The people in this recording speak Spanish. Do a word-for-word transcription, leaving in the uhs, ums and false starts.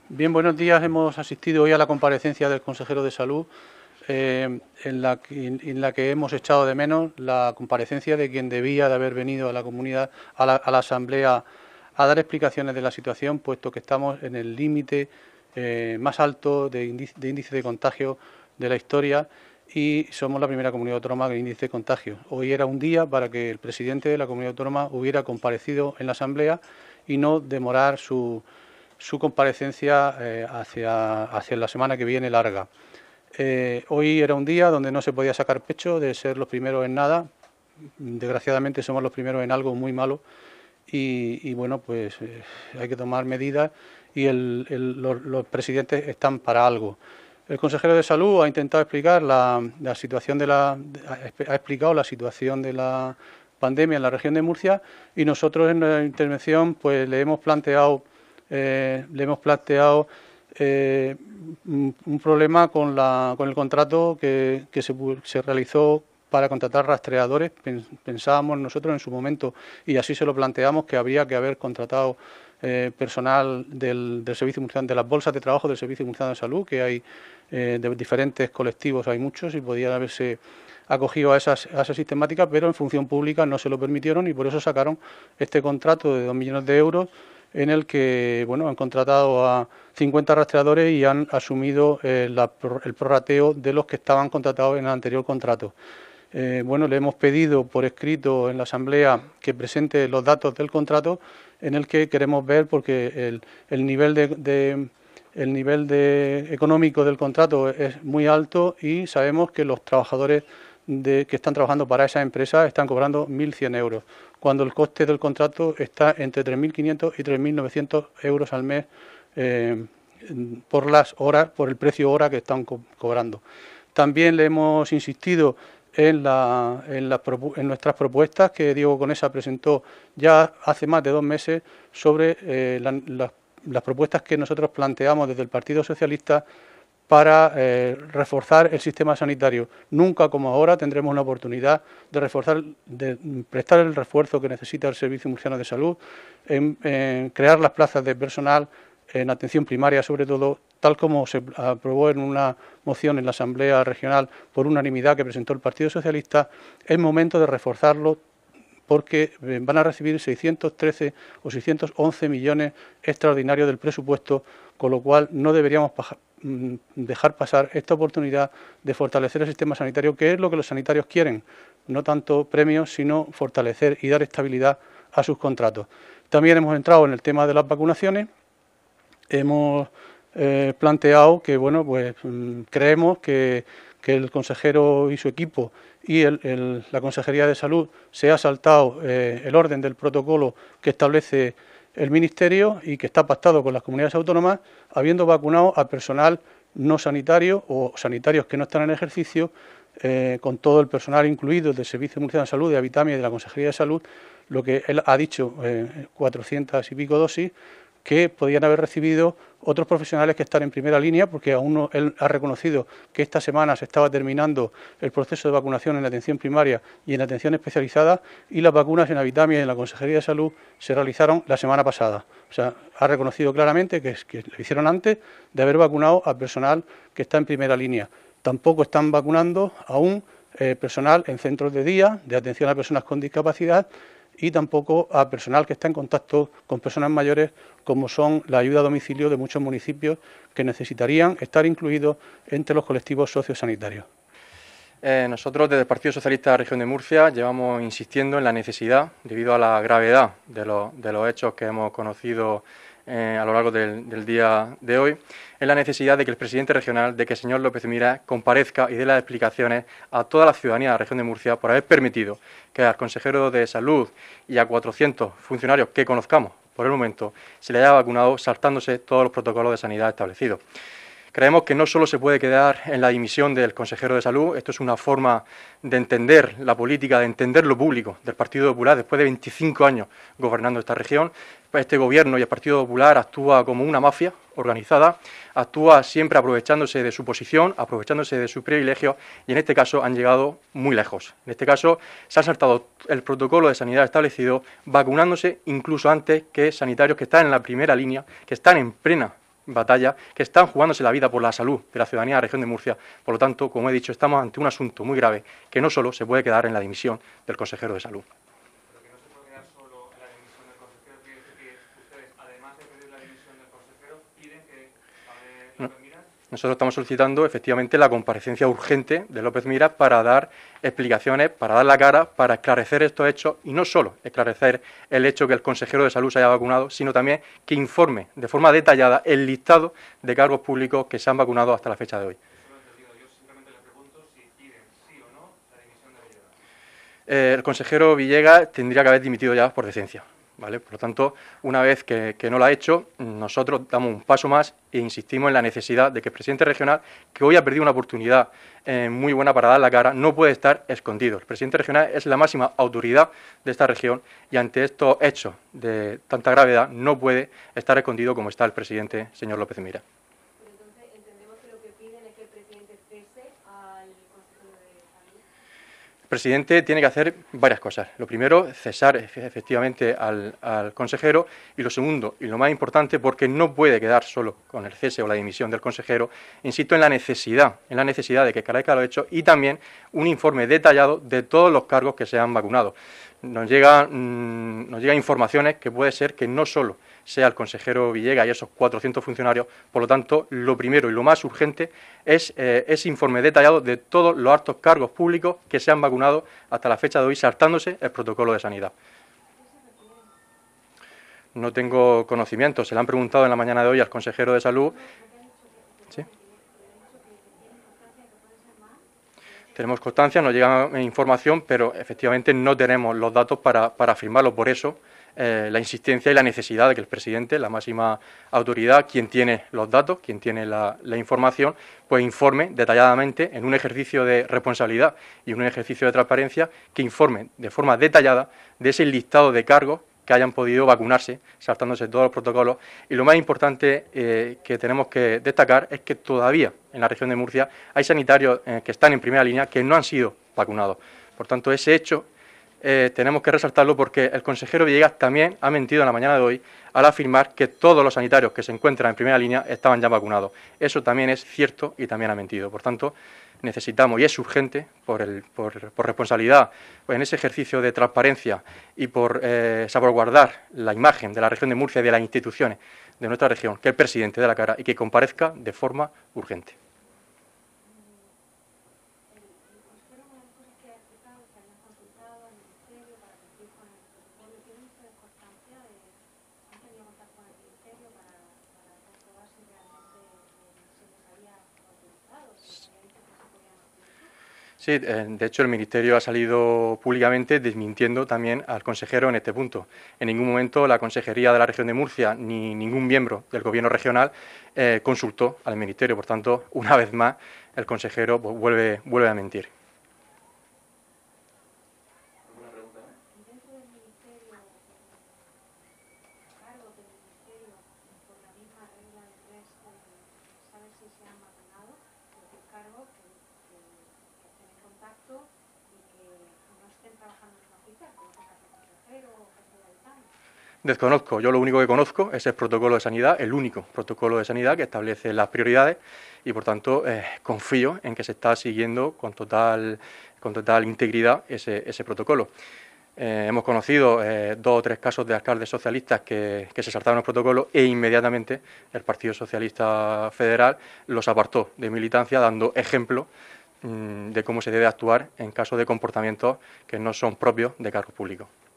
Bien, buenos días. Hemos asistido hoy a la comparecencia del consejero de Salud, eh, en, la que, en la que hemos echado de menos la comparecencia de quien debía de haber venido a la comunidad, a la, a la asamblea, a dar explicaciones de la situación, puesto que estamos en el límite eh, más alto de índice, de índice de contagio de la historia y somos la primera comunidad autónoma con índice de contagio. Hoy era un día para que el presidente de la comunidad autónoma hubiera comparecido en la asamblea y no demorar su su comparecencia eh, hacia, hacia la semana que viene larga. Eh, hoy era un día donde no se podía sacar pecho de ser los primeros en nada. Desgraciadamente somos los primeros en algo muy malo y, y bueno, pues eh, hay que tomar medidas y el, el, los, los presidentes están para algo. El consejero de Salud ha intentado explicar la, la situación de la, ha explicado la situación de la pandemia en la región de Murcia y nosotros en la intervención pues le hemos planteado Eh, le hemos planteado eh, un problema con, la, con el contrato que, que se, se realizó para contratar rastreadores. Pensábamos nosotros en su momento, y así se lo planteamos, que habría que haber contratado eh, personal del, del Servicio Murciano, de las bolsas de trabajo del Servicio Murciano de Salud, que hay eh, de diferentes colectivos, hay muchos, y podían haberse acogido a esas, a esa sistemática, pero en función pública no se lo permitieron y por eso sacaron este contrato de dos millones de euros en el que bueno, han contratado a cincuenta rastreadores y han asumido eh, la, el prorrateo de los que estaban contratados en el anterior contrato. Eh, bueno, le hemos pedido por escrito en la Asamblea que presente los datos del contrato en el que queremos ver, porque el, el nivel de, de el nivel de económico del contrato es muy alto y sabemos que los trabajadores de, que están trabajando para esa empresa están cobrando mil cien euros, cuando el coste del contrato está entre tres mil quinientos y tres mil novecientos euros al mes eh, por las horas, por el precio hora que están co cobrando. También le hemos insistido en, la, en, la, en nuestras propuestas que Diego Conesa presentó ya hace más de dos meses sobre eh, la, la, las propuestas que nosotros planteamos desde el Partido Socialista para eh, reforzar el sistema sanitario. Nunca como ahora tendremos una oportunidad de reforzar, de prestar el refuerzo que necesita el Servicio Murciano de Salud, en, en crear las plazas de personal en atención primaria, sobre todo, tal como se aprobó en una moción en la Asamblea Regional por unanimidad que presentó el Partido Socialista. Es momento de reforzarlo porque van a recibir seiscientos trece o seiscientos once millones extraordinarios del presupuesto, con lo cual no deberíamos dejar pasar esta oportunidad de fortalecer el sistema sanitario, que es lo que los sanitarios quieren, no tanto premios, sino fortalecer y dar estabilidad a sus contratos. También hemos entrado en el tema de las vacunaciones, hemos eh, planteado que, bueno, pues creemos que, que el consejero y su equipo y el, el, la Consejería de Salud se ha saltado eh, el orden del protocolo que establece el Ministerio y que está pactado con las comunidades autónomas, habiendo vacunado a personal no sanitario o sanitarios que no están en ejercicio, eh, con todo el personal incluido del Servicio Murciano de Salud, de Habitamia y de la Consejería de Salud, lo que él ha dicho, eh, cuatrocientas y pico dosis, que podían haber recibido otros profesionales que están en primera línea, porque aún no, él ha reconocido que esta semana se estaba terminando el proceso de vacunación en la atención primaria y en la atención especializada, y las vacunas en Habitamia y en la Consejería de Salud se realizaron la semana pasada. O sea, ha reconocido claramente que, que lo hicieron antes de haber vacunado a personal que está en primera línea. Tampoco están vacunando aún eh, personal en centros de día, de atención a personas con discapacidad, y tampoco a personal que está en contacto con personas mayores, como son la ayuda a domicilio de muchos municipios que necesitarían estar incluidos entre los colectivos sociosanitarios. Eh, nosotros desde el Partido Socialista de la Región de Murcia llevamos insistiendo en la necesidad, debido a la gravedad de, lo, de los hechos que hemos conocido eh, a lo largo del, del día de hoy, en la necesidad de que el presidente regional, de que el señor López Miras comparezca y dé las explicaciones a toda la ciudadanía de la Región de Murcia por haber permitido que al consejero de Salud y a cuatrocientos funcionarios que conozcamos por el momento se le haya vacunado saltándose todos los protocolos de sanidad establecidos. Creemos que no solo se puede quedar en la dimisión del consejero de Salud, esto es una forma de entender la política, de entender lo público del Partido Popular después de veinticinco años gobernando esta región. Este Gobierno y el Partido Popular actúa como una mafia organizada, actúa siempre aprovechándose de su posición, aprovechándose de su privilegio, y en este caso han llegado muy lejos. En este caso se ha saltado el protocolo de sanidad establecido, vacunándose incluso antes que sanitarios que están en la primera línea, que están en plena batalla, que están jugándose la vida por la salud de la ciudadanía de la región de Murcia. Por lo tanto, como he dicho, estamos ante un asunto muy grave que no solo se puede quedar en la dimisión del consejero de Salud. Pero que no se puede quedar solo en la dimisión del consejero, quiere decir que ustedes, además de pedir la dimisión del consejero, piden que hable López Miras. Nosotros estamos solicitando efectivamente la comparecencia urgente de López Miras para dar explicaciones, para dar la cara, para esclarecer estos hechos y no solo esclarecer el hecho que el consejero de Salud se haya vacunado, sino también que informe de forma detallada el listado de cargos públicos que se han vacunado hasta la fecha de hoy. Yo simplemente le pregunto si piden sí o no la dimisión de Villegas. Eh, el consejero Villegas tendría que haber dimitido ya por decencia. ¿Vale? Por lo tanto, una vez que, que no lo ha hecho, nosotros damos un paso más e insistimos en la necesidad de que el presidente regional, que hoy ha perdido una oportunidad eh, muy buena para dar la cara, no puede estar escondido. El presidente regional es la máxima autoridad de esta región y ante estos hechos de tanta gravedad no puede estar escondido como está el presidente, señor López Miras. Pero entonces entendemos que lo que piden es que el presidente cese al consejero de Salud. El presidente tiene que hacer varias cosas. Lo primero, cesar efectivamente al, al consejero y lo segundo, y lo más importante, porque no puede quedar solo con el cese o la dimisión del consejero, insisto en la necesidad, en la necesidad de que esclarezca los hechos y también un informe detallado de todos los cargos que se han vacunado. Nos llega, mmm, nos llegan informaciones que puede ser que no solo sea el consejero Villegas y esos cuatrocientos funcionarios, por lo tanto, lo primero y lo más urgente es eh, ese informe detallado de todos los altos cargos públicos que se han vacunado hasta la fecha de hoy, saltándose el protocolo de sanidad. No tengo conocimiento, se le han preguntado en la mañana de hoy al consejero de Salud. ¿Sí? Tenemos constancia, nos llega información, pero efectivamente no tenemos los datos para, para afirmarlo. Por eso, eh, la insistencia y la necesidad de que el presidente, la máxima autoridad, quien tiene los datos, quien tiene la, la información, pues informe detalladamente en un ejercicio de responsabilidad y un ejercicio de transparencia, que informe de forma detallada de ese listado de cargos que hayan podido vacunarse, saltándose todos los protocolos. Y lo más importante eh, que tenemos que destacar es que todavía en la región de Murcia hay sanitarios eh, que están en primera línea que no han sido vacunados. Por tanto, ese hecho eh, tenemos que resaltarlo porque el consejero Villegas también ha mentido en la mañana de hoy al afirmar que todos los sanitarios que se encuentran en primera línea estaban ya vacunados. Eso también es cierto y también ha mentido. Por tanto, necesitamos, y es urgente, por, el, por, por responsabilidad, pues en ese ejercicio de transparencia y por eh, salvaguardar la imagen de la región de Murcia y de las instituciones de nuestra región, que el presidente dé la cara y que comparezca de forma urgente. Sí, de hecho el Ministerio ha salido públicamente desmintiendo también al consejero en este punto. En ningún momento la Consejería de la Región de Murcia ni ningún miembro del Gobierno regional eh, consultó al Ministerio. Por tanto, una vez más, el consejero pues, vuelve, vuelve a mentir. ¿Alguna pregunta? ¿Dentro del Ministerio, cargos del Ministerio, por la misma regla de tres, saber si se han vacunado? Es decir, cargos que contacto y que no estén trabajando en un hospital, como es el consejero o jefe de Aitán. Desconozco, yo lo único que conozco es el protocolo de sanidad, el único protocolo de sanidad que establece las prioridades y por tanto eh, confío en que se está siguiendo con total, con total integridad ese, ese protocolo. Eh, hemos conocido eh, dos o tres casos de alcaldes socialistas que, que se saltaron el protocolo e inmediatamente el Partido Socialista Federal los apartó de militancia dando ejemplo de cómo se debe actuar en caso de comportamientos que no son propios de cargos públicos.